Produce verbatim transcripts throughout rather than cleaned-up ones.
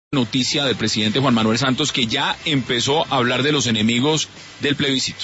Noticia del presidente Juan Manuel Santos, que ya empezó a hablar de los enemigos del plebiscito.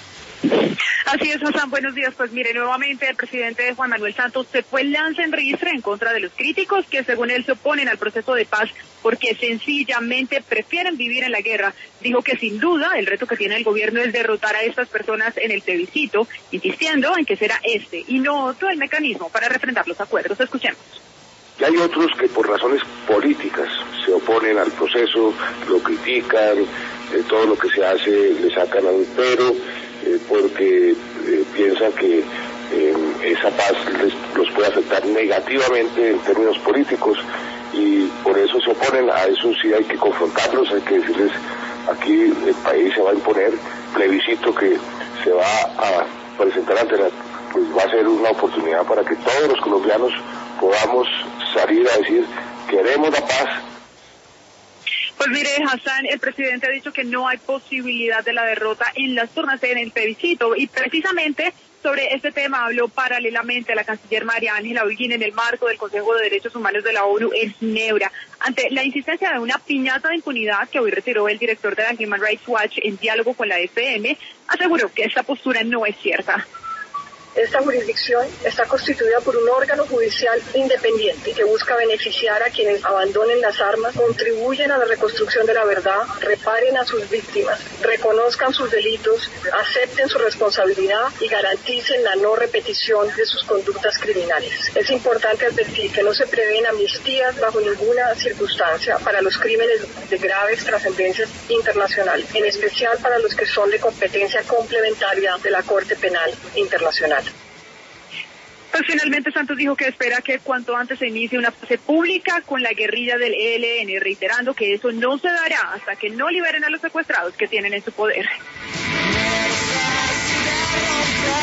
Así es, Hassan, buenos días. Pues mire, nuevamente el presidente Juan Manuel Santos se fue lanza en ristre en contra de los críticos que según él se oponen al proceso de paz porque sencillamente prefieren vivir en la guerra. Dijo que sin duda el reto que tiene el gobierno es derrotar a estas personas en el plebiscito, insistiendo en que será este y no otro el mecanismo para refrendar los acuerdos. Escuchemos. Y hay otros que por razones políticas se oponen al proceso, lo critican, eh, todo lo que se hace le sacan a un pero, eh, porque eh, piensan que eh, esa paz les, los puede afectar negativamente en términos políticos y por eso se oponen. A eso sí hay que confrontarlos, hay que decirles, aquí el país se va a imponer, plebiscito que se va a presentar ante la, pues va a ser una oportunidad para que todos los colombianos podamos salir a decir, queremos la paz. Pues mire, Hassan, el presidente ha dicho que no hay posibilidad de la derrota en las urnas en el plebiscito y precisamente sobre este tema habló paralelamente a la canciller María Ángela Holguín en el marco del Consejo de Derechos Humanos de la ONU en Ginebra. Ante la insistencia de una piñata de impunidad que hoy retiró el director de la Human Rights Watch en diálogo con la F M, aseguró que esta postura no es cierta. Esta jurisdicción está constituida por un órgano judicial independiente que busca beneficiar a quienes abandonen las armas, contribuyen a la reconstrucción de la verdad, reparen a sus víctimas, reconozcan sus delitos, acepten su responsabilidad y garanticen la no repetición de sus conductas criminales. Es importante advertir que no se prevén amnistías bajo ninguna circunstancia para los crímenes de graves trascendencias internacionales, en especial para los que son de competencia complementaria de la Corte Penal Internacional. Pues finalmente Santos dijo que espera que cuanto antes se inicie una fase pública con la guerrilla del E L N, reiterando que eso no se dará hasta que no liberen a los secuestrados que tienen en su poder.